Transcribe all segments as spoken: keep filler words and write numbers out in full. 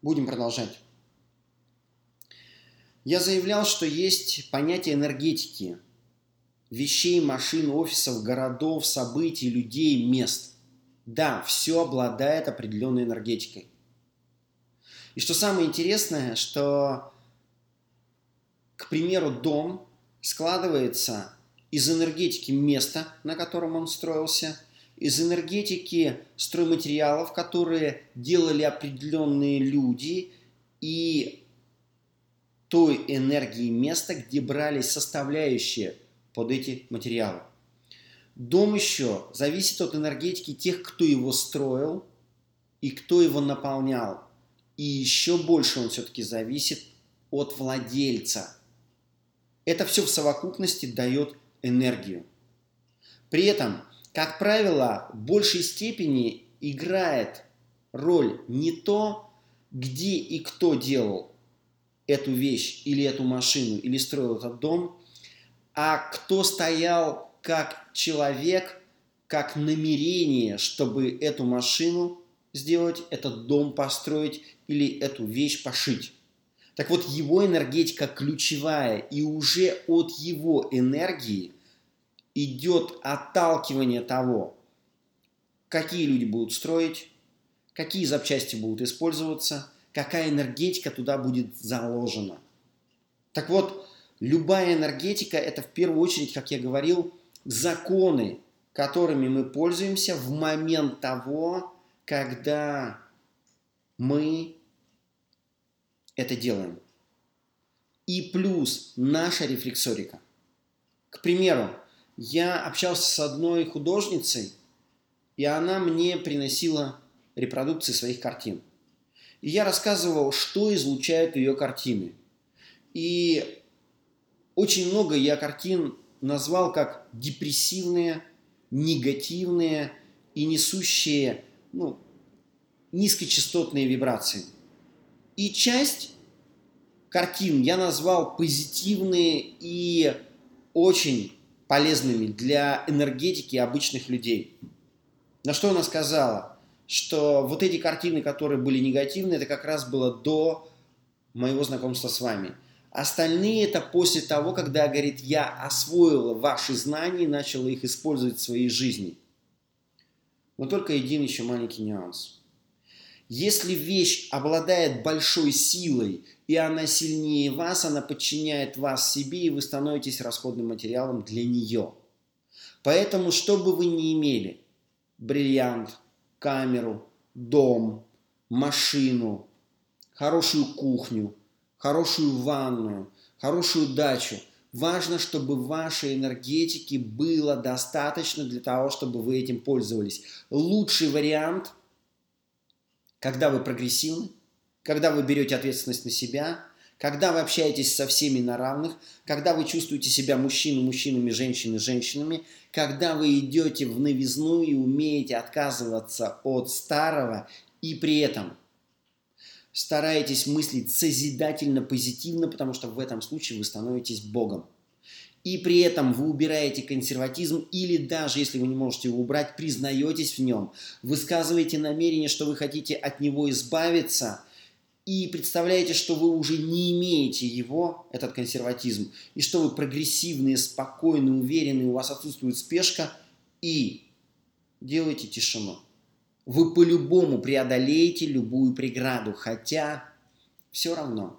Будем продолжать. Я заявлял, что есть понятие энергетики вещей, машин, офисов, городов, событий, людей, мест. Да, все обладает определенной энергетикой. И что самое интересное, что, к примеру, дом складывается из энергетики места, на котором он строился, из энергетики стройматериалов, которые делали определенные люди, и той энергии места, где брались составляющие под эти материалы. Дом еще зависит от энергетики тех, кто его строил и кто его наполнял. И еще больше он все-таки зависит от владельца. Это все в совокупности дает энергию. При этом, как правило, в большей степени играет роль не то, где и кто делал эту вещь или эту машину, или строил этот дом, а кто стоял как человек, как намерение, чтобы эту машину сделать, этот дом построить или эту вещь пошить. Так вот, его энергетика ключевая, и уже от его энергии идет отталкивание того, какие люди будут строить, какие запчасти будут использоваться, какая энергетика туда будет заложена. Так вот, любая энергетика – это в первую очередь, как я говорил, законы, которыми мы пользуемся в момент того, когда мы это делаем. И плюс наша рефлексорика. К примеру, я общался с одной художницей, и она мне приносила репродукции своих картин. И я рассказывал, что излучают ее картины. И очень много я картин назвал как депрессивные, негативные и несущие ну, низкочастотные вибрации. И часть картин я назвал позитивные и очень полезными для энергетики обычных людей. На что она сказала? Что вот эти картины, которые были негативные, это как раз было до моего знакомства с вами. Остальные это после того, когда, говорит, я освоила ваши знания и начала их использовать в своей жизни. Но только один еще маленький нюанс. Если вещь обладает большой силой, и она сильнее вас, она подчиняет вас себе, и вы становитесь расходным материалом для нее. Поэтому, что бы вы ни имели, бриллиант, камеру, дом, машину, хорошую кухню, хорошую ванную, хорошую дачу. Важно, чтобы вашей энергетики было достаточно для того, чтобы вы этим пользовались. Лучший вариант, когда вы прогрессивны, когда вы берете ответственность на себя, когда вы общаетесь со всеми на равных, когда вы чувствуете себя мужчиной мужчинами, женщиной женщинами, когда вы идете в новизну и умеете отказываться от старого, и при этом стараетесь мыслить созидательно, позитивно, потому что в этом случае вы становитесь Богом. И при этом вы убираете консерватизм, или даже если вы не можете его убрать, признаетесь в нем, высказываете намерение, что вы хотите от него избавиться, и представляете, что вы уже не имеете его, этот консерватизм, и что вы прогрессивные, спокойные, уверенные, у вас отсутствует спешка, и делаете тишину. Вы по-любому преодолеете любую преграду, хотя все равно.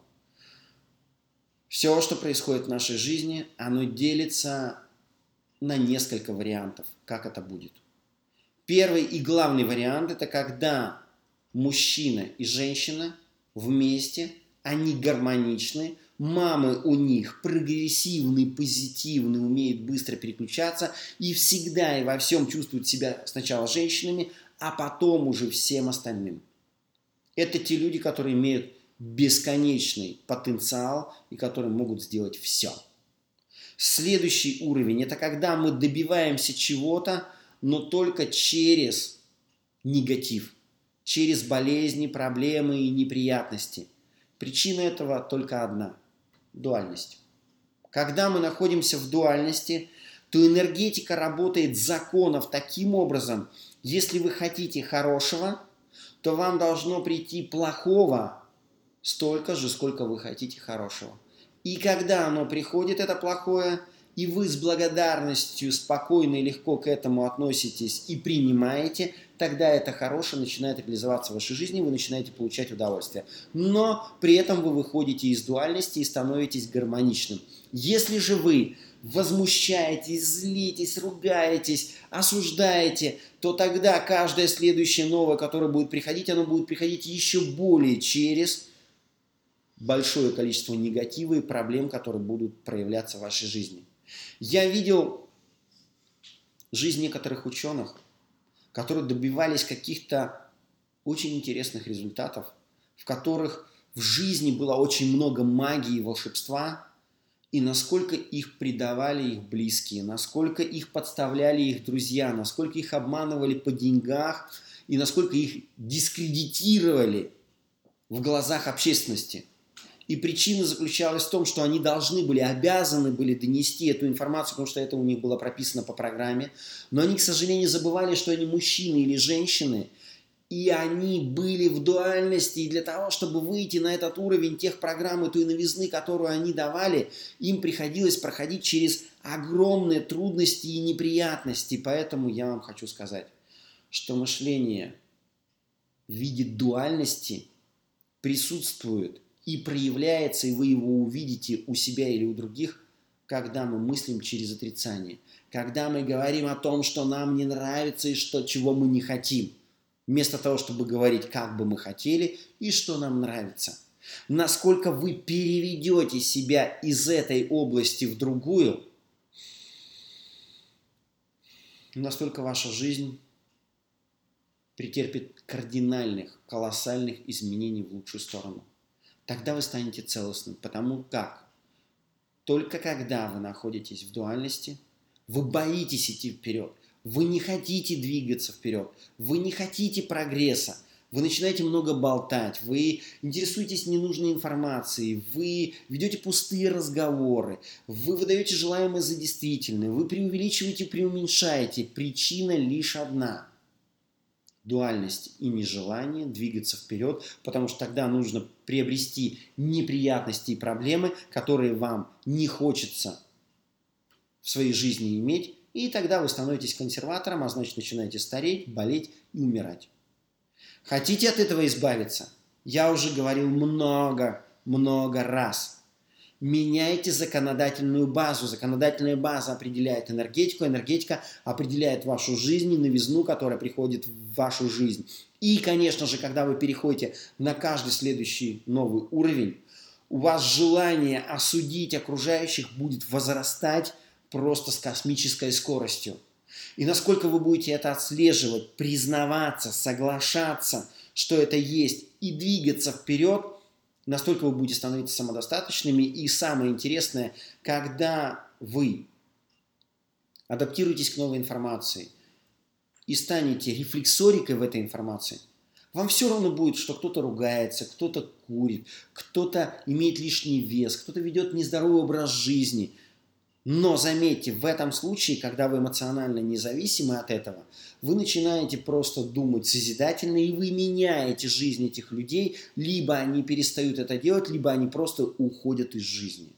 Все, что происходит в нашей жизни, оно делится на несколько вариантов, как это будет. Первый и главный вариант – это когда мужчина и женщина вместе, они гармоничны, мамы у них прогрессивные, позитивные, умеют быстро переключаться и всегда и во всем чувствуют себя сначала женщинами, а потом уже всем остальным. Это те люди, которые имеют бесконечный потенциал и которые могут сделать все. Следующий уровень – это когда мы добиваемся чего-то, но только через негатив, через болезни, проблемы и неприятности. Причина этого только одна – дуальность. Когда мы находимся в дуальности, то энергетика работает законов таким образом, если вы хотите хорошего, то вам должно прийти плохого столько же, сколько вы хотите хорошего. И когда оно приходит, это плохое, и вы с благодарностью спокойно и легко к этому относитесь и принимаете, тогда это хорошее начинает реализоваться в вашей жизни, вы начинаете получать удовольствие. Но при этом вы выходите из дуальности и становитесь гармоничным. Если же вы возмущаетесь, злитесь, ругаетесь, осуждаете, то тогда каждое следующее новое, которое будет приходить, оно будет приходить еще более через большое количество негатива и проблем, которые будут проявляться в вашей жизни. Я видел жизнь некоторых ученых, которые добивались каких-то очень интересных результатов, в которых в жизни было очень много магии и волшебства, и насколько их предавали их близкие, насколько их подставляли их друзья, насколько их обманывали по деньгах, и насколько их дискредитировали в глазах общественности. И причина заключалась в том, что они должны были, обязаны были донести эту информацию, потому что это у них было прописано по программе. Но они, к сожалению, забывали, что они мужчины или женщины, и они были в дуальности. И для того, чтобы выйти на этот уровень тех программ и той новизны, которую они давали, им приходилось проходить через огромные трудности и неприятности. Поэтому я вам хочу сказать, что мышление в виде дуальности присутствует и проявляется, и вы его увидите у себя или у других, когда мы мыслим через отрицание. Когда мы говорим о том, что нам не нравится и что, чего мы не хотим. Вместо того, чтобы говорить, как бы мы хотели и что нам нравится. Насколько вы переведете себя из этой области в другую, настолько ваша жизнь претерпит кардинальных, колоссальных изменений в лучшую сторону. Тогда вы станете целостным, потому как только когда вы находитесь в дуальности, вы боитесь идти вперед, вы не хотите двигаться вперед, вы не хотите прогресса, вы начинаете много болтать, вы интересуетесь ненужной информацией, вы ведете пустые разговоры, вы выдаете желаемое за действительное, вы преувеличиваете, преуменьшаете. Причина лишь одна – дуальность и нежелание двигаться вперед, потому что тогда нужно приобрести неприятности и проблемы, которые вам не хочется в своей жизни иметь, и тогда вы становитесь консерватором, а значит начинаете стареть, болеть и умирать. Хотите от этого избавиться? Я уже говорил много-много раз. Меняйте законодательную базу. Законодательная база определяет энергетику, энергетика определяет вашу жизнь и новизну, которая приходит в вашу жизнь. И, конечно же, когда вы переходите на каждый следующий новый уровень, у вас желание осудить окружающих будет возрастать просто с космической скоростью. И насколько вы будете это отслеживать, признаваться, соглашаться, что это есть, и двигаться вперед, настолько вы будете становиться самодостаточными. И самое интересное, когда вы адаптируетесь к новой информации и станете рефлексорикой в этой информации, вам все равно будет, что кто-то ругается, кто-то курит, кто-то имеет лишний вес, кто-то ведет нездоровый образ жизни. Но заметьте, в этом случае, когда вы эмоционально независимы от этого, вы начинаете просто думать созидательно, и вы меняете жизнь этих людей, либо они перестают это делать, либо они просто уходят из жизни.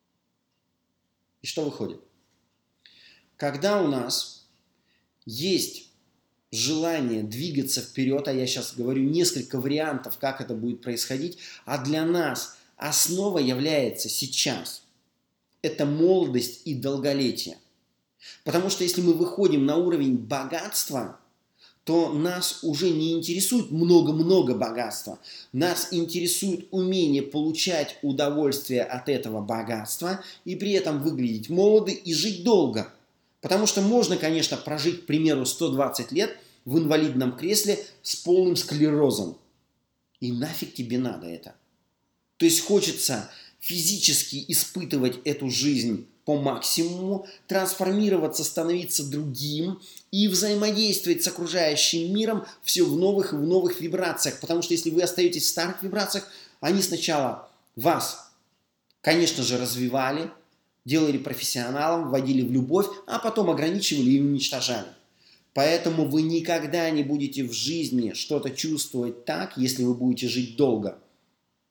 И что выходит? Когда у нас есть желание двигаться вперед, а я сейчас говорю несколько вариантов, как это будет происходить, а для нас основа является сейчас – это молодость и долголетие. Потому что если мы выходим на уровень богатства, то нас уже не интересует много-много богатства. Нас интересует умение получать удовольствие от этого богатства и при этом выглядеть молодо и жить долго. Потому что можно, конечно, прожить, к примеру, сто двадцать лет в инвалидном кресле с полным склерозом. И нафиг тебе надо это? То есть хочется физически испытывать эту жизнь по максимуму, трансформироваться, становиться другим и взаимодействовать с окружающим миром все в новых и в новых вибрациях. Потому что если вы остаетесь в старых вибрациях, они сначала вас, конечно же, развивали, делали профессионалом, вводили в любовь, а потом ограничивали и уничтожали. Поэтому вы никогда не будете в жизни что-то чувствовать так, если вы будете жить долго.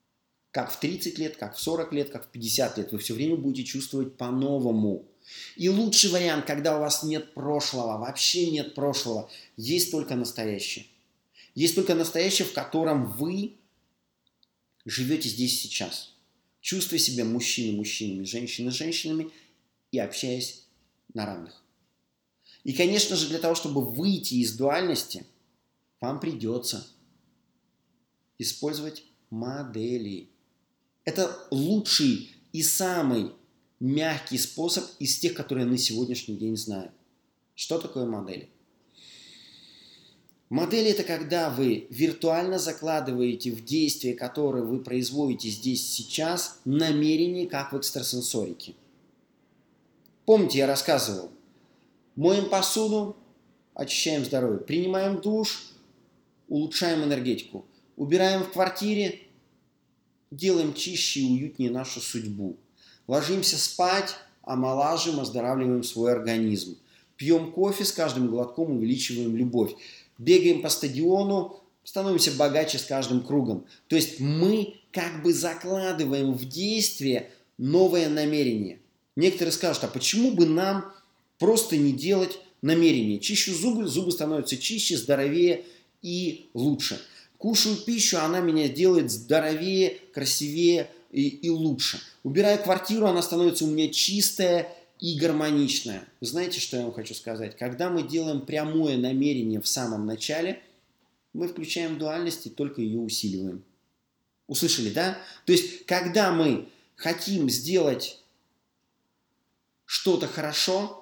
Как в тридцать лет, как в сорок лет, как в пятьдесят лет. Вы все время будете чувствовать по-новому. И лучший вариант, когда у вас нет прошлого, вообще нет прошлого, есть только настоящее. Есть только настоящее, в котором вы живете здесь и сейчас. Чувствуя себя мужчиной мужчинами, женщиной женщинами и общаясь на равных. И, конечно же, для того, чтобы выйти из дуальности, вам придется использовать модели. Это лучший и самый мягкий способ из тех, которые я на сегодняшний день знаю. Что такое модели? Модели – это когда вы виртуально закладываете в действие, которое вы производите здесь сейчас, намерение, как в экстрасенсорике. Помните, я рассказывал, моем посуду, очищаем здоровье, принимаем душ, улучшаем энергетику, убираем в квартире, делаем чище и уютнее нашу судьбу. Ложимся спать, омолаживаем, оздоравливаем свой организм. Пьем кофе, с каждым глотком увеличиваем любовь. Бегаем по стадиону, становимся богаче с каждым кругом. То есть мы как бы закладываем в действие новое намерение. Некоторые скажут, а почему бы нам просто не делать намерение? Чищу зубы, зубы становятся чище, здоровее и лучше. Кушаю пищу, она меня делает здоровее, красивее и, и лучше. Убираю квартиру, она становится у меня чистая и гармоничная. Знаете, что я вам хочу сказать? Когда мы делаем прямое намерение в самом начале, мы включаем дуальность и только ее усиливаем. Услышали, да? То есть, когда мы хотим сделать что-то хорошо,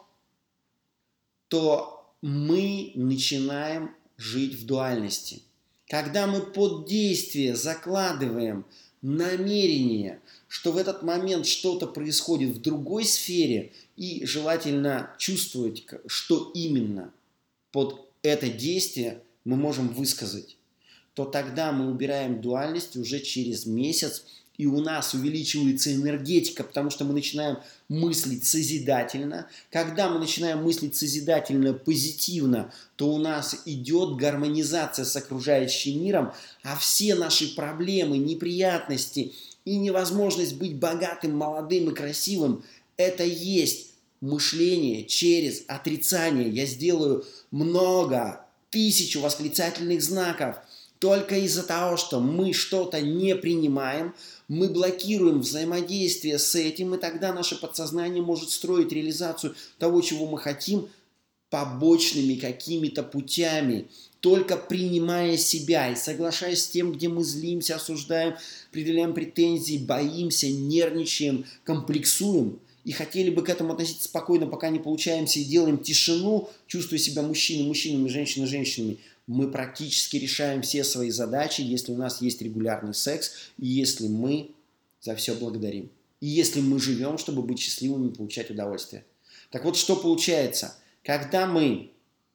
то мы начинаем жить в дуальности. Когда мы под действие закладываем намерение, что в этот момент что-то происходит в другой сфере, и желательно чувствовать, что именно под это действие мы можем высказать, то тогда мы убираем дуальность уже через месяц, и у нас увеличивается энергетика, потому что мы начинаем мыслить созидательно. Когда мы начинаем мыслить созидательно, позитивно, то у нас идет гармонизация с окружающим миром, а все наши проблемы, неприятности и невозможность быть богатым, молодым и красивым – это есть мышление через отрицание. Я сделаю много, тысячу восклицательных знаков только из-за того, что мы что-то не принимаем, мы блокируем взаимодействие с этим, и тогда наше подсознание может строить реализацию того, чего мы хотим, побочными какими-то путями, только принимая себя и соглашаясь с тем, где мы злимся, осуждаем, предъявляем претензии, боимся, нервничаем, комплексуем. И хотели бы к этому относиться спокойно, пока не получаемся, и делаем тишину, чувствуя себя мужчиной мужчинами, женщиной женщинами. Мы практически решаем все свои задачи, если у нас есть регулярный секс, и если мы за все благодарим. И если мы живем, чтобы быть счастливыми и получать удовольствие. Так вот, что получается? Когда мы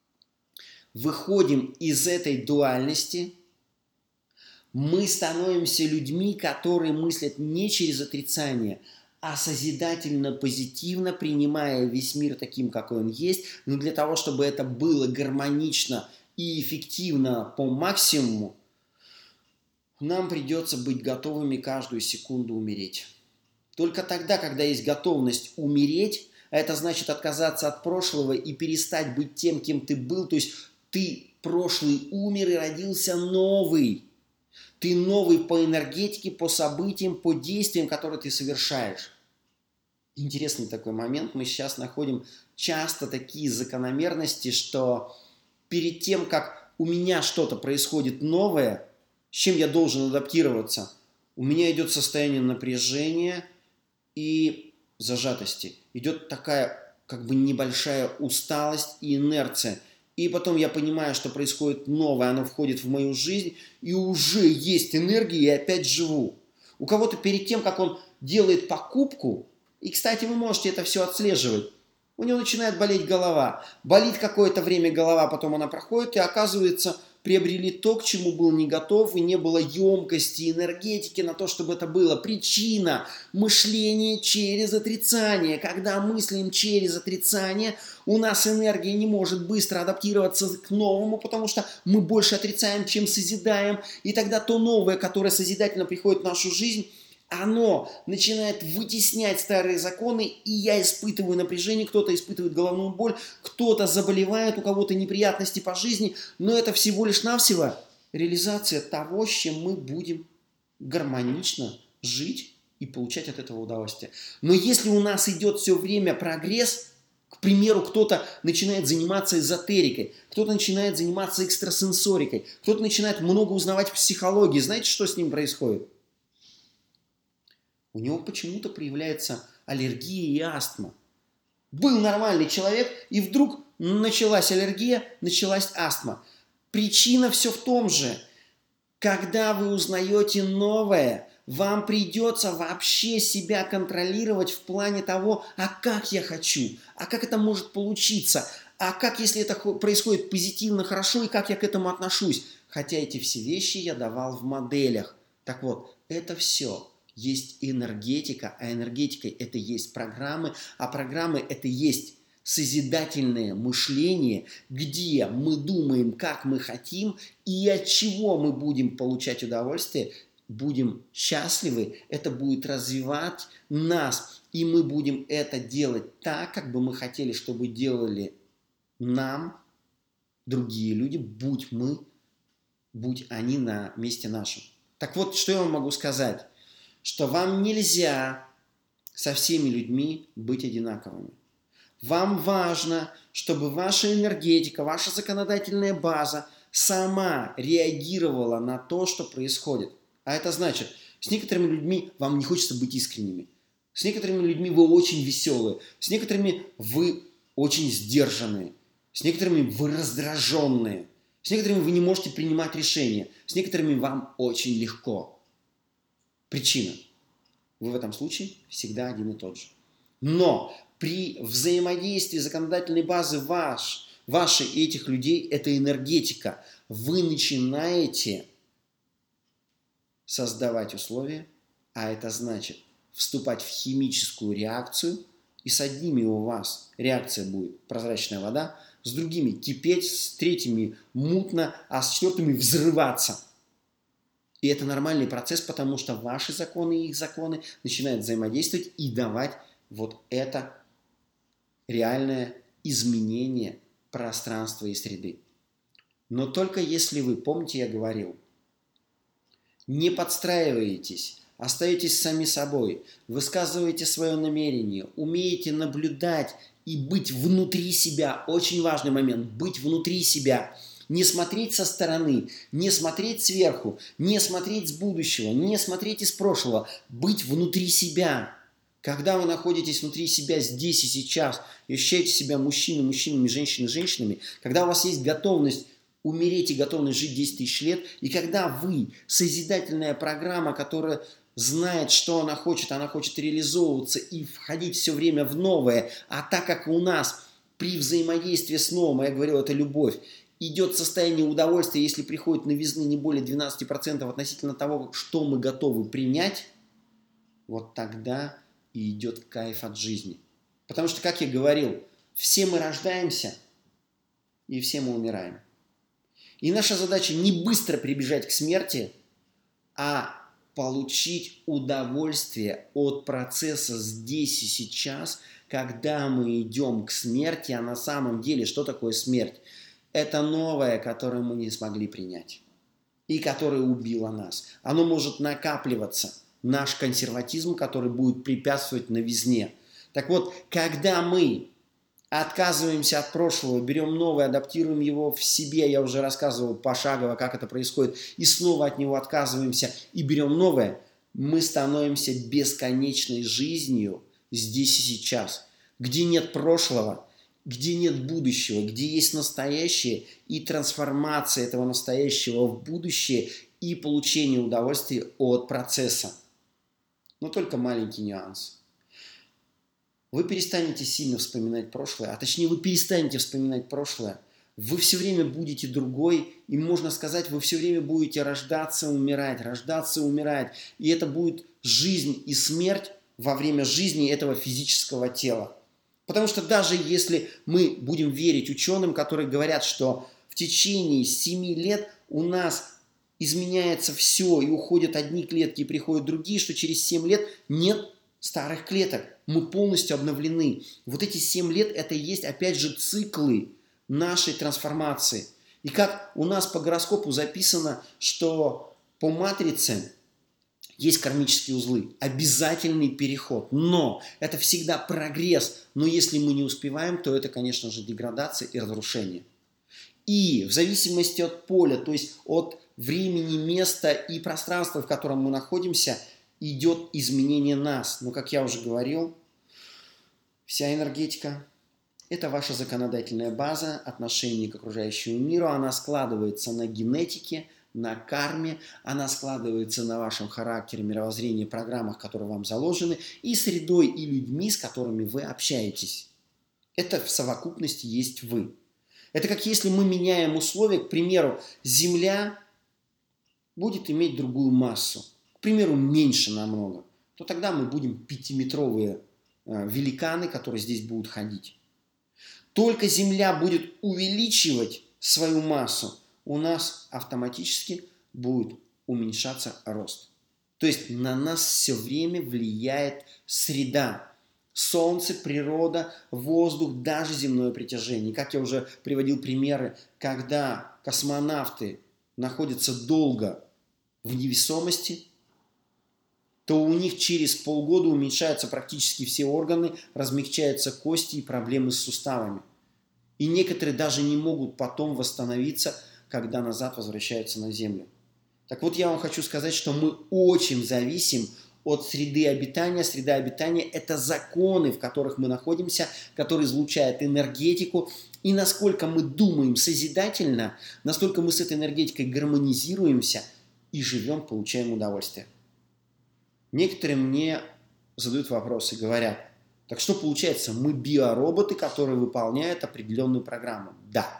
выходим из этой дуальности, мы становимся людьми, которые мыслят не через отрицание, а созидательно-позитивно, принимая весь мир таким, какой он есть. Но для того, чтобы это было гармонично и эффективно по максимуму, нам придется быть готовыми каждую секунду умереть. Только тогда, когда есть готовность умереть, а это значит отказаться от прошлого и перестать быть тем, кем ты был, то есть ты прошлый умер и родился новый. Ты новый по энергетике, по событиям, по действиям, которые ты совершаешь. Интересный такой момент. Мы сейчас находим часто такие закономерности, что перед тем, как у меня что-то происходит новое, с чем я должен адаптироваться, у меня идет состояние напряжения и зажатости. Идет такая как бы небольшая усталость и инерция. И потом я понимаю, что происходит новое, оно входит в мою жизнь, и уже есть энергия, и опять живу. У кого-то перед тем, как он делает покупку, и, кстати, вы можете это все отслеживать, у него начинает болеть голова. Болит какое-то время голова, потом она проходит, и оказывается, приобрели то, к чему был не готов, и не было емкости, энергетики на то, чтобы это было. Причина – мышление через отрицание. Когда мыслим через отрицание, у нас энергия не может быстро адаптироваться к новому, потому что мы больше отрицаем, чем созидаем. И тогда то новое, которое созидательно приходит в нашу жизнь, оно начинает вытеснять старые законы, и я испытываю напряжение, кто-то испытывает головную боль, кто-то заболевает, у кого-то неприятности по жизни, но это всего лишь навсего реализация того, с чем мы будем гармонично жить и получать от этого удовольствие. Но если у нас идет все время прогресс, к примеру, кто-то начинает заниматься эзотерикой, кто-то начинает заниматься экстрасенсорикой, кто-то начинает много узнавать в психологии. Знаете, что с ним происходит? У него почему-то проявляется аллергия и астма. Был нормальный человек, и вдруг началась аллергия, началась астма. Причина все в том же. Когда вы узнаете новое, вам придется вообще себя контролировать в плане того, а как я хочу, а как это может получиться, а как, если это происходит позитивно, хорошо, и как я к этому отношусь. Хотя эти все вещи я давал в моделях. Так вот, это все есть энергетика, а энергетика это есть программы, а программы это есть созидательное мышление, где мы думаем, как мы хотим, и от чего мы будем получать удовольствие, будем счастливы, это будет развивать нас, и мы будем это делать так, как бы мы хотели, чтобы делали нам другие люди, будь мы, будь они на месте нашем. Так вот, что я вам могу сказать? Что вам нельзя со всеми людьми быть одинаковыми. Вам важно, чтобы ваша энергетика, ваша законодательная база сама реагировала на то, что происходит. А это значит, с некоторыми людьми вам не хочется быть искренними. С некоторыми людьми вы очень веселые. С некоторыми вы очень сдержанные. С некоторыми вы раздраженные. С некоторыми вы не можете принимать решения. С некоторыми вам очень легко. Причина. Вы в этом случае всегда один и тот же. Но при взаимодействии законодательной базы ваш, вашей и этих людей, это энергетика. Вы начинаете создавать условия, а это значит вступать в химическую реакцию, и с одними у вас реакция будет прозрачная вода, с другими кипеть, с третьими мутно, а с четвертыми взрываться. И это нормальный процесс, потому что ваши законы и их законы начинают взаимодействовать и давать вот это реальное изменение пространства и среды. Но только если вы, помните, я говорил, не подстраиваетесь, остаетесь сами собой, высказываете свое намерение, умеете наблюдать и быть внутри себя. Очень важный момент – быть внутри себя. Не смотреть со стороны, не смотреть сверху, не смотреть с будущего, не смотреть из прошлого. Быть внутри себя. Когда вы находитесь внутри себя здесь и сейчас, и ощущаете себя мужчиной, мужчинами, женщиной, женщинами, когда у вас есть готовность умереть и готовность жить десять тысяч лет, и когда вы, созидательная программа, которая знает, что она хочет, она хочет реализовываться и входить все время в новое, а так как у нас при взаимодействии с новым, я говорил, это любовь, идет состояние удовольствия, если приходит новизны не более двенадцати процентов относительно того, что мы готовы принять, вот тогда и идет кайф от жизни. Потому что, как я говорил, все мы рождаемся и все мы умираем. И наша задача не быстро прибежать к смерти, а получить удовольствие от процесса здесь и сейчас, когда мы идем к смерти, а на самом деле что такое смерть? Это новое, которое мы не смогли принять и которое убило нас. Оно может накапливаться. Наш консерватизм, который будет препятствовать новизне. Так вот, когда мы отказываемся от прошлого, берем новое, адаптируем его в себе, я уже рассказывал пошагово, как это происходит, и снова от него отказываемся и берем новое, мы становимся бесконечной жизнью здесь и сейчас, где нет прошлого, где нет будущего, где есть настоящее и трансформация этого настоящего в будущее и получение удовольствия от процесса. Но только маленький нюанс. Вы перестанете сильно вспоминать прошлое, а точнее вы перестанете вспоминать прошлое, вы все время будете другой, и можно сказать, вы все время будете рождаться, умирать, рождаться, умирать. И это будет жизнь и смерть во время жизни этого физического тела. Потому что даже если мы будем верить ученым, которые говорят, что в течение семи лет у нас изменяется все, и уходят одни клетки, и приходят другие, что через семь лет нет старых клеток. Мы полностью обновлены. Вот эти семь лет – это и есть, опять же, циклы нашей трансформации. И как у нас по гороскопу записано, что по матрице есть кармические узлы, обязательный переход, но это всегда прогресс. Но если мы не успеваем, то это, конечно же, деградация и разрушение. И в зависимости от поля, то есть от времени, места и пространства, в котором мы находимся, идет изменение нас. Но, как я уже говорил, вся энергетика – это ваша законодательная база отношений к окружающему миру. Она складывается на генетике, на карме, она складывается на вашем характере, мировоззрении, программах, которые вам заложены, и средой, и людьми, с которыми вы общаетесь. Это в совокупности есть вы. Это как если мы меняем условия, к примеру, Земля будет иметь другую массу, к примеру, меньше намного, то тогда мы будем пятиметровые э, великаны, которые здесь будут ходить. Только Земля будет увеличивать свою массу, у нас автоматически будет уменьшаться рост. То есть на нас все время влияет среда. Солнце, природа, воздух, даже земное притяжение. Как я уже приводил примеры, когда космонавты находятся долго в невесомости, то у них через полгода уменьшаются практически все органы, размягчаются кости и проблемы с суставами. И некоторые даже не могут потом восстановиться, когда назад возвращаются на Землю. Так вот, я вам хочу сказать, что мы очень зависим от среды обитания. Среда обитания – это законы, в которых мы находимся, которые излучают энергетику. И насколько мы думаем созидательно, настолько мы с этой энергетикой гармонизируемся и живем, получаем удовольствие. Некоторые мне задают вопросы, говорят: так что получается, мы биороботы, которые выполняют определенную программу? Да.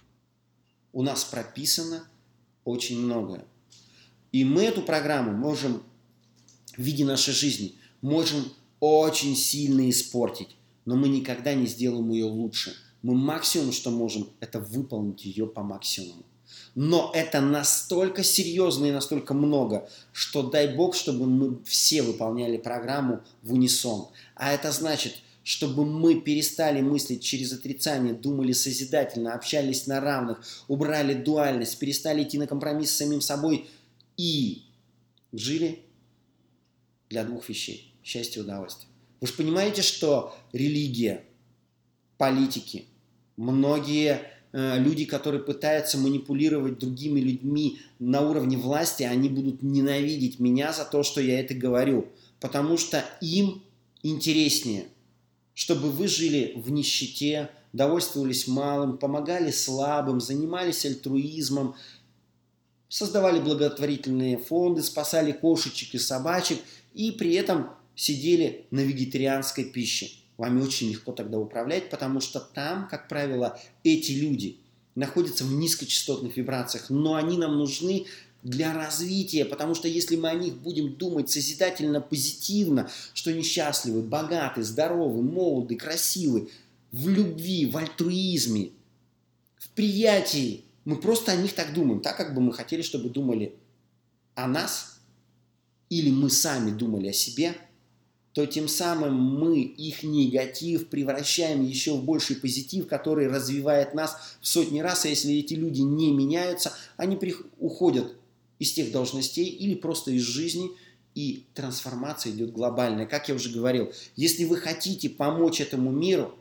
У нас прописано очень многое. И мы эту программу можем в виде нашей жизни, можем очень сильно испортить, но мы никогда не сделаем ее лучше. Мы максимум, что можем, это выполнить ее по максимуму. Но это настолько серьезно и настолько много, что дай Бог, чтобы мы все выполняли программу в унисон. А это значит, чтобы мы перестали мыслить через отрицание, думали созидательно, общались на равных, убрали дуальность, перестали идти на компромисс с самим собой и жили для двух вещей – счастья и удовольствия. Вы же понимаете, что религия, политики, многие э, люди, которые пытаются манипулировать другими людьми на уровне власти, они будут ненавидеть меня за то, что я это говорю, потому что им интереснее, чтобы вы жили в нищете, довольствовались малым, помогали слабым, занимались альтруизмом, создавали благотворительные фонды, спасали кошечек и собачек и при этом сидели на вегетарианской пище. Вами очень легко тогда управлять, потому что там, как правило, эти люди находятся в низкочастотных вибрациях, но они нам нужны для развития, потому что если мы о них будем думать созидательно, позитивно, что они счастливы, богаты, здоровы, молоды, красивы, в любви, в альтруизме, в приятии, мы просто о них так думаем, так, как бы мы хотели, чтобы думали о нас, или мы сами думали о себе, то тем самым мы их негатив превращаем еще в больший позитив, который развивает нас в сотни раз. А если эти люди не меняются, они уходят из тех должностей или просто из жизни, и трансформация идет глобальная. Как я уже говорил, если вы хотите помочь этому миру,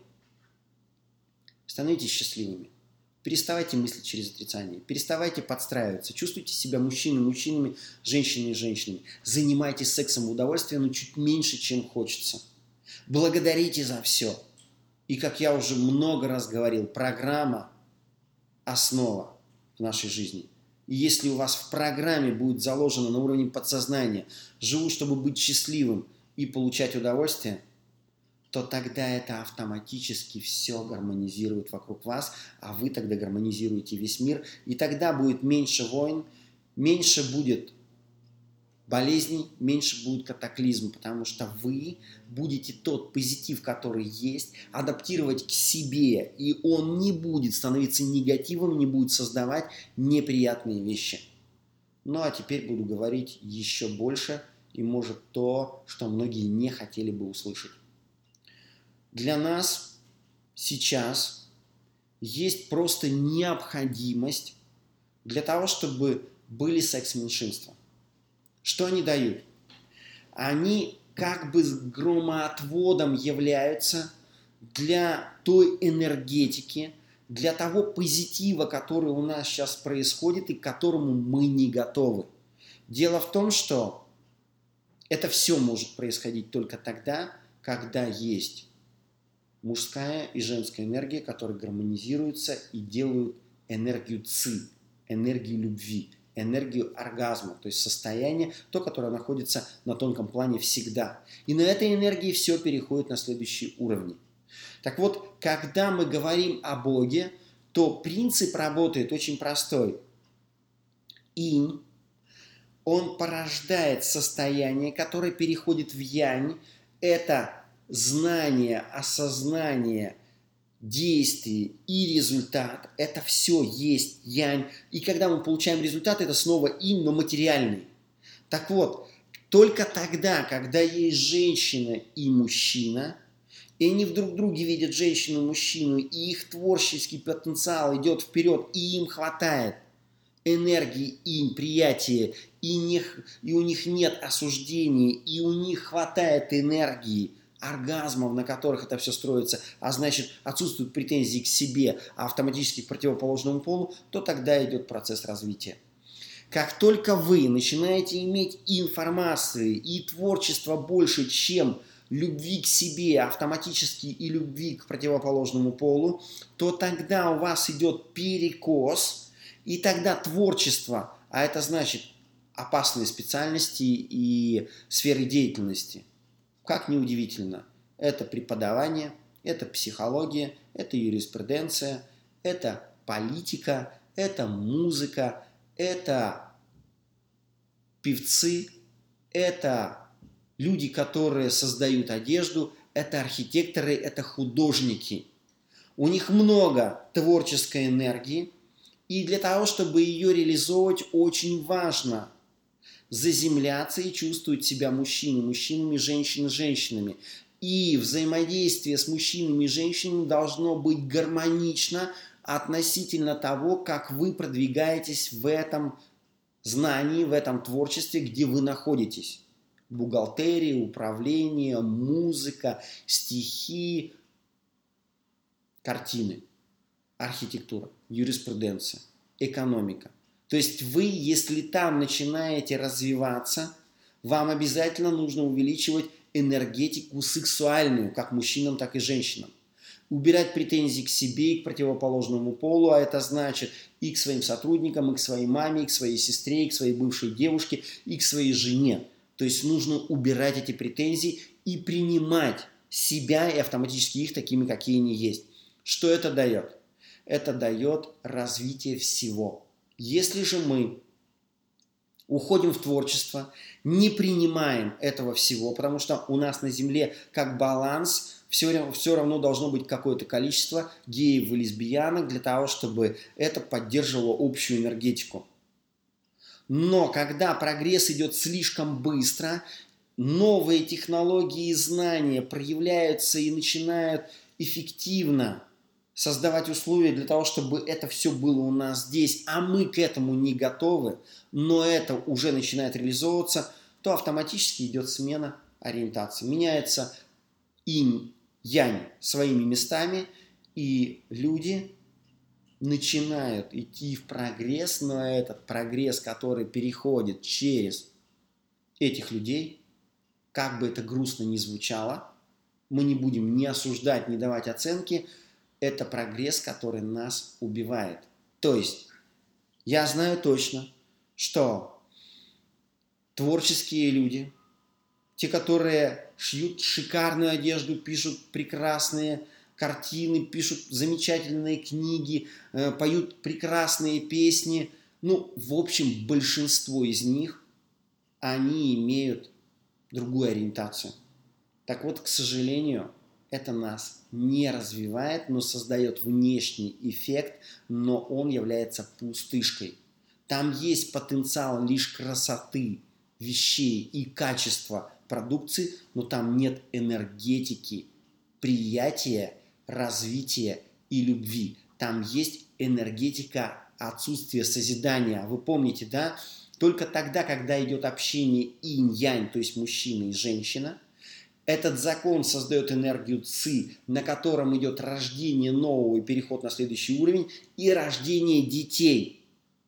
становитесь счастливыми. Переставайте мыслить через отрицание, переставайте подстраиваться, чувствуйте себя мужчинами, мужчинами, женщинами, женщинами. Занимайтесь сексом в удовольствие, но чуть меньше, чем хочется. Благодарите за все. И, как я уже много раз говорил, программа – основа в нашей жизни. И если у вас в программе будет заложено на уровне подсознания «живу, чтобы быть счастливым и получать удовольствие», то тогда это автоматически все гармонизирует вокруг вас, а вы тогда гармонизируете весь мир, и тогда будет меньше войн, меньше будет болезней, меньше будет катаклизм, потому что вы будете тот позитив, который есть, адаптировать к себе, и он не будет становиться негативом, не будет создавать неприятные вещи. Ну а теперь буду говорить еще больше и, может, то, что многие не хотели бы услышать. Для нас сейчас есть просто необходимость для того, чтобы были секс-меньшинства. Что они дают? Они как бы громоотводом являются для той энергетики, для того позитива, который у нас сейчас происходит и к которому мы не готовы. Дело в том, что это все может происходить только тогда, когда есть мужская и женская энергия, которые гармонизируются и делают энергию ци, энергию любви, энергию оргазма, то есть состояние, то, которое находится на тонком плане всегда. И на этой энергии все переходит на следующие уровни. Так вот, когда мы говорим о Боге, то принцип работает очень простой. Инь, он порождает состояние, которое переходит в янь. Это знание, осознание, действие и результат. Это все есть янь. И когда мы получаем результат, это снова инь, но материальный. Так вот, только тогда, когда есть женщина и мужчина, и они в друг друге видят женщину и мужчину, и их творческий потенциал идет вперед, и им хватает энергии, им приятия, и, не, и у них нет осуждений, и у них хватает энергии, оргазмов, на которых это все строится, а значит отсутствуют претензии к себе, а автоматически к противоположному полу, то тогда идет процесс развития. Как только вы начинаете иметь информации и творчество больше, чем любви к себе автоматически и любви к противоположному полу, то тогда у вас идет перекос, и тогда творчество, а это значит опасные специальности и сферы деятельности. Как неудивительно, это преподавание, это психология, это юриспруденция, это политика, это музыка, это певцы, это люди, которые создают одежду, это архитекторы, это художники. У них много творческой энергии, и для того, чтобы ее реализовывать, очень важно заземляться и чувствовать себя мужчиной, мужчинами, женщинами, женщинами. И взаимодействие с мужчинами и женщинами должно быть гармонично относительно того, как вы продвигаетесь в этом знании, в этом творчестве, где вы находитесь. Бухгалтерия, управление, музыка, стихи, картины, архитектура, юриспруденция, экономика. То есть вы, если там начинаете развиваться, вам обязательно нужно увеличивать энергетику сексуальную, как мужчинам, так и женщинам. Убирать претензии к себе и к противоположному полу, а это значит и к своим сотрудникам, и к своей маме, и к своей сестре, и к своей бывшей девушке, и к своей жене. То есть нужно убирать эти претензии и принимать себя и автоматически их такими, какие они есть. Что это дает? Это дает развитие всего. Если же мы уходим в творчество, не принимаем этого всего, потому что у нас на Земле как баланс, все, все равно должно быть какое-то количество геев и лесбиянок для того, чтобы это поддерживало общую энергетику. Но когда прогресс идет слишком быстро, новые технологии и знания проявляются и начинают эффективно создавать условия для того, чтобы это все было у нас здесь, а мы к этому не готовы, но это уже начинает реализовываться, то автоматически идет смена ориентации. Меняется инь, янь своими местами, и люди начинают идти в прогресс, но этот прогресс, который переходит через этих людей, как бы это грустно ни звучало, мы не будем ни осуждать, ни давать оценки, это прогресс, который нас убивает. То есть, я знаю точно, что творческие люди, те, которые шьют шикарную одежду, пишут прекрасные картины, пишут замечательные книги, э, поют прекрасные песни, ну, в общем, большинство из них, они имеют другую ориентацию. Так вот, к сожалению, это нас не развивает, но создает внешний эффект, но он является пустышкой. Там есть потенциал лишь красоты вещей и качества продукции, но там нет энергетики, приятия, развития и любви. Там есть энергетика отсутствия созидания. Вы помните, да? Только тогда, когда идет общение инь-янь, то есть мужчина и женщина, этот закон создает энергию ци, на котором идет рождение нового и переход на следующий уровень, и рождение детей.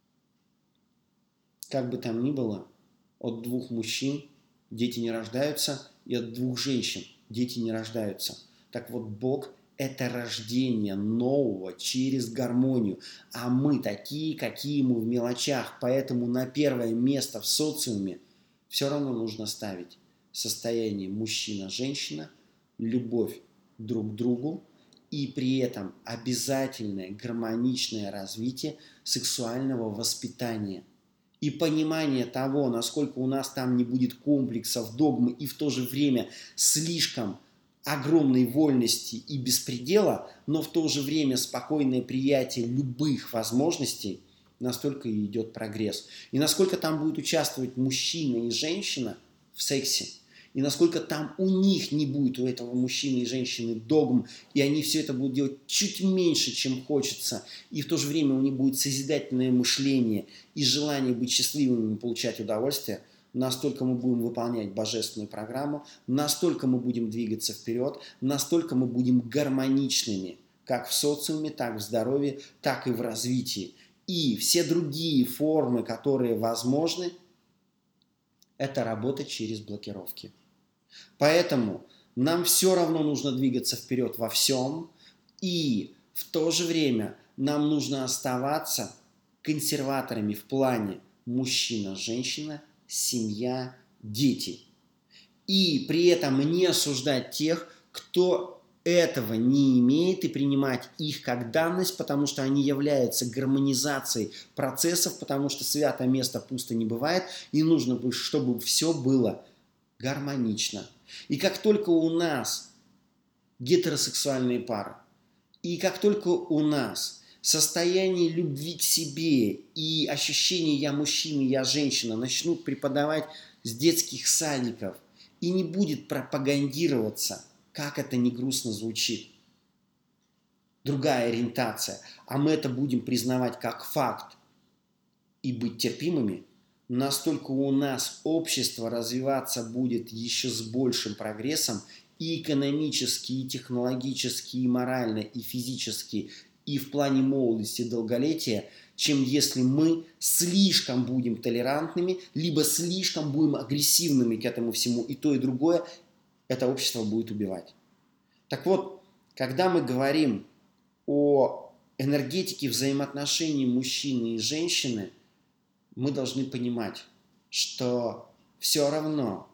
Как бы там ни было, от двух мужчин дети не рождаются, и от двух женщин дети не рождаются. Так вот, Бог – это рождение нового через гармонию, а мы такие, какие мы в мелочах, поэтому на первое место в социуме все равно нужно ставить состояние мужчина-женщина, любовь друг к другу и при этом обязательное гармоничное развитие сексуального воспитания и понимание того, насколько у нас там не будет комплексов, догмы и в то же время слишком огромной вольности и беспредела, но в то же время спокойное приятие любых возможностей, настолько и идет прогресс. И насколько там будет участвовать мужчина и женщина в сексе, и насколько там у них не будет, у этого мужчины и женщины, догм, и они все это будут делать чуть меньше, чем хочется, и в то же время у них будет созидательное мышление и желание быть счастливыми и получать удовольствие, настолько мы будем выполнять божественную программу, настолько мы будем двигаться вперед, настолько мы будем гармоничными, как в социуме, так в здоровье, так и в развитии. И все другие формы, которые возможны, это работа через блокировки. Поэтому нам все равно нужно двигаться вперед во всем, и в то же время нам нужно оставаться консерваторами в плане мужчина, женщина, семья, дети. И при этом не осуждать тех, кто этого не имеет, и принимать их как данность, потому что они являются гармонизацией процессов, потому что святое место пусто не бывает, и нужно, чтобы все было гармонично. И как только у нас гетеросексуальные пары, и как только у нас состояние любви к себе и ощущение «я мужчина, я женщина» начнут преподавать с детских садиков, и не будет пропагандироваться, как это не грустно звучит, другая ориентация, а мы это будем признавать как факт и быть терпимыми, настолько у нас общество развиваться будет еще с большим прогрессом и экономически, и технологически, и морально, и физически, и в плане молодости, долголетия, чем если мы слишком будем толерантными, либо слишком будем агрессивными к этому всему, и то, и другое это общество будет убивать. Так вот, когда мы говорим о энергетике взаимоотношений мужчины и женщины, мы должны понимать, что все равно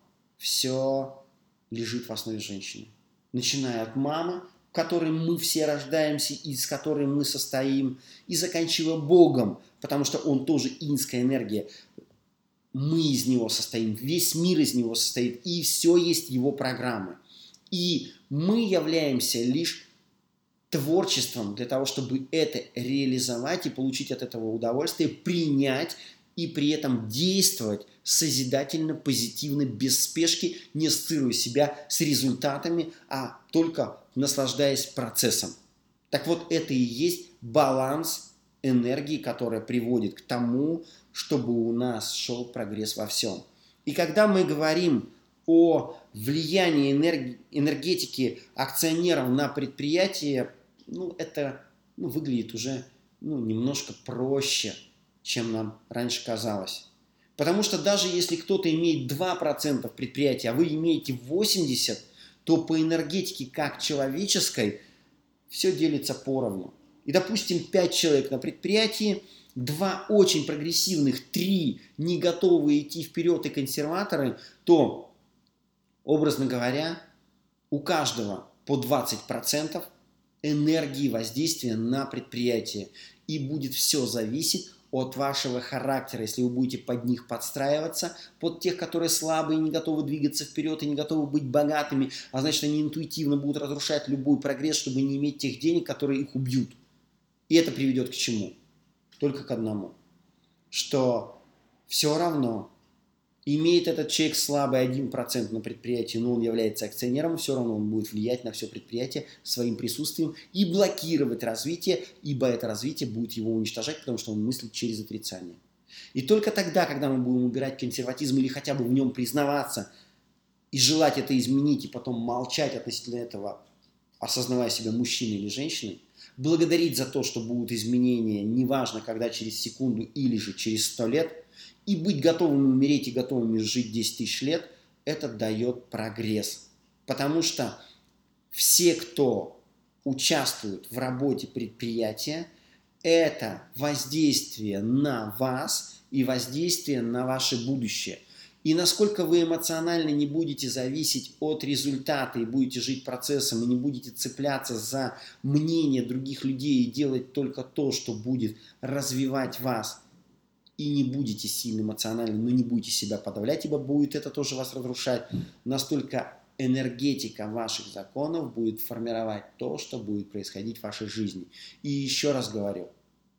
все лежит в основе женщины. Начиная от мамы, в которой мы все рождаемся и с которой мы состоим, и заканчивая Богом, потому что Он тоже иньская энергия. Мы из Него состоим, весь мир из Него состоит, и все есть Его программы. И мы являемся лишь творчеством для того, чтобы это реализовать и получить от этого удовольствие, принять и при этом действовать созидательно, позитивно, без спешки, не ассоциируя себя с результатами, а только наслаждаясь процессом. Так вот, это и есть баланс энергии, которая приводит к тому, чтобы у нас шел прогресс во всем. И когда мы говорим о влиянии энерги- энергетики акционеров на предприятие, ну, это ну, выглядит уже ну, немножко проще, чем нам раньше казалось. Потому что даже если кто-то имеет два процента в предприятии, а вы имеете восемьдесят процентов, то по энергетике как человеческой все делится поровну. И, допустим, пять человек на предприятии, два очень прогрессивных, три не готовы идти вперед и консерваторы, то, образно говоря, у каждого по двадцать процентов энергии воздействия на предприятие. И будет все зависеть от вашего характера, если вы будете под них подстраиваться, под тех, которые слабые, не готовы двигаться вперед и не готовы быть богатыми, а значит, они интуитивно будут разрушать любой прогресс, чтобы не иметь тех денег, которые их убьют. И это приведет к чему? Только к одному. что все равно имеет этот человек слабый один процент на предприятии, но он является акционером, все равно он будет влиять на все предприятие своим присутствием и блокировать развитие, ибо это развитие будет его уничтожать, потому что он мыслит через отрицание. И только тогда, когда мы будем убирать консерватизм или хотя бы в нем признаваться и желать это изменить, и потом молчать относительно этого, осознавая себя мужчиной или женщиной, благодарить за то, что будут изменения, неважно, когда через секунду или же через сто лет, и быть готовыми умереть и готовыми жить десять тысяч лет, это дает прогресс. Потому что все, кто участвует в работе предприятия, это воздействие на вас и воздействие на ваше будущее. И насколько вы эмоционально не будете зависеть от результата и будете жить процессом, и не будете цепляться за мнение других людей и делать только то, что будет развивать вас, и не будете сильно эмоционально, но не будете себя подавлять, ибо будет это тоже вас разрушать, настолько энергетика ваших законов будет формировать то, что будет происходить в вашей жизни. И еще раз говорю,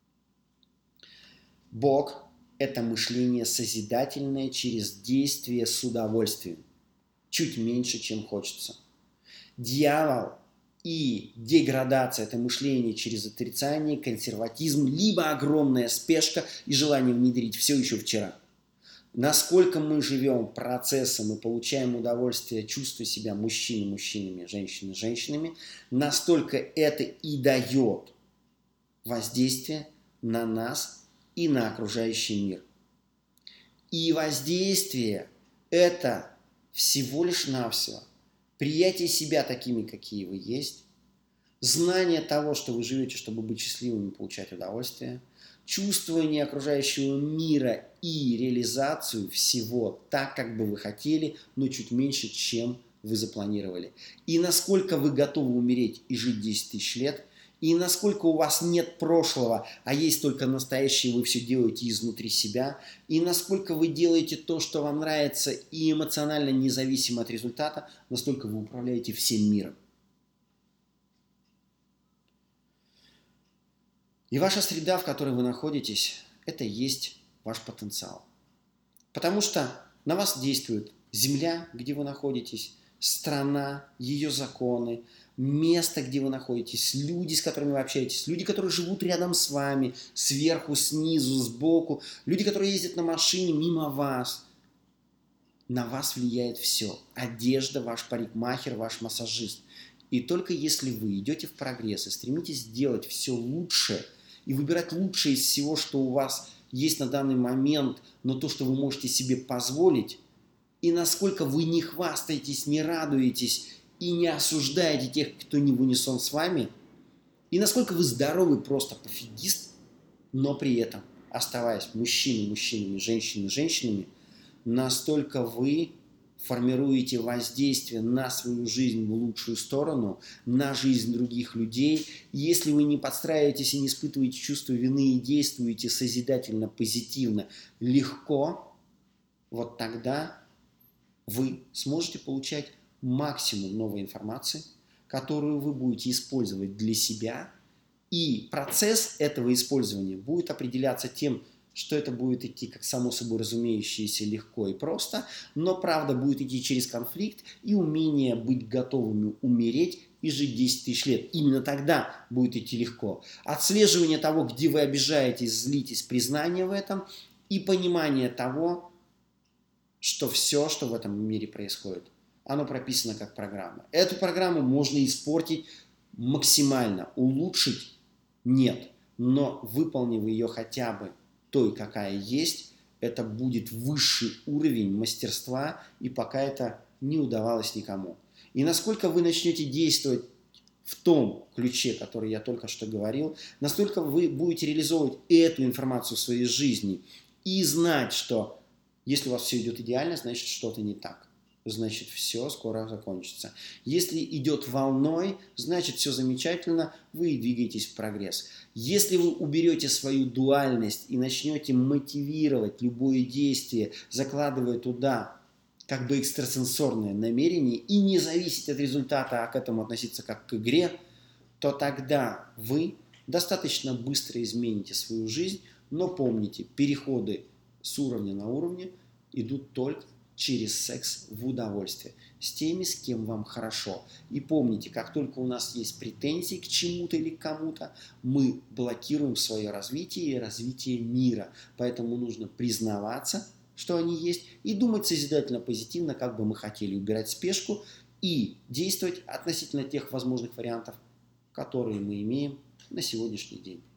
Бог – это мышление созидательное через действие с удовольствием, чуть меньше, чем хочется. Дьявол и деградация – это мышление через отрицание, консерватизм, либо огромная спешка и желание внедрить все еще вчера. Насколько мы живем процессом и получаем удовольствие, чувствуя себя мужчиной мужчинами, женщинами женщинами, настолько это и дает воздействие на нас и на окружающий мир. И воздействие – это всего лишь навсего приятие себя такими, какие вы есть, знание того, что вы живете, чтобы быть счастливыми и получать удовольствие, чувствование окружающего мира и реализацию всего так, как бы вы хотели, но чуть меньше, чем вы запланировали. И насколько вы готовы умереть и жить десять тысяч лет, и насколько у вас нет прошлого, а есть только настоящее, вы все делаете изнутри себя, и насколько вы делаете то, что вам нравится, и эмоционально независимо от результата, настолько вы управляете всем миром. И ваша среда, в которой вы находитесь, это и есть ваш потенциал. Потому что на вас действует земля, где вы находитесь, страна, ее законы, место, где вы находитесь, люди, с которыми вы общаетесь, люди, которые живут рядом с вами, сверху, снизу, сбоку, люди, которые ездят на машине мимо вас. На вас влияет все. Одежда, ваш парикмахер, ваш массажист. И только если вы идете в прогресс и стремитесь делать все лучше и выбирать лучшее из всего, что у вас есть на данный момент, но то, что вы можете себе позволить, и насколько вы не хвастаетесь, не радуетесь и не осуждаете тех, кто не в унисон с вами, и насколько вы здоровый просто пофигист, но при этом, оставаясь мужчиной мужчинами, женщинами женщинами, настолько вы формируете воздействие на свою жизнь в лучшую сторону, на жизнь других людей. Если вы не подстраиваетесь и не испытываете чувство вины и действуете созидательно, позитивно, легко, вот тогда вы сможете получать максимум новой информации, которую вы будете использовать для себя, и процесс этого использования будет определяться тем, что это будет идти как само собой разумеющееся легко и просто, но правда будет идти через конфликт и умение быть готовыми умереть и жить десять тысяч лет. Именно тогда будет идти легко. Отслеживание того, где вы обижаетесь, злитесь, признание в этом и понимание того, что все, что в этом мире происходит, оно прописано как программа. Эту программу можно испортить максимально, улучшить нет, но выполнив ее хотя бы той, какая есть, это будет высший уровень мастерства, и пока это не удавалось никому. И насколько вы начнете действовать в том ключе, который я только что говорил, настолько вы будете реализовывать эту информацию в своей жизни и знать, что если у вас все идет идеально, значит что-то не так. Значит, все скоро закончится. Если идет волной, значит, все замечательно, вы двигаетесь в прогресс. Если вы уберете свою дуальность и начнете мотивировать любое действие, закладывая туда как бы экстрасенсорное намерение и не зависеть от результата, а к этому относиться как к игре, то тогда вы достаточно быстро измените свою жизнь Но помните, переходы с уровня на уровень идут только через секс в удовольствие. С теми, с кем вам хорошо. И помните, как только у нас есть претензии к чему-то или к кому-то, мы блокируем свое развитие и развитие мира. Поэтому нужно признаваться, что они есть, и думать созидательно, позитивно, как бы мы хотели, убирать спешку и действовать относительно тех возможных вариантов, которые мы имеем на сегодняшний день.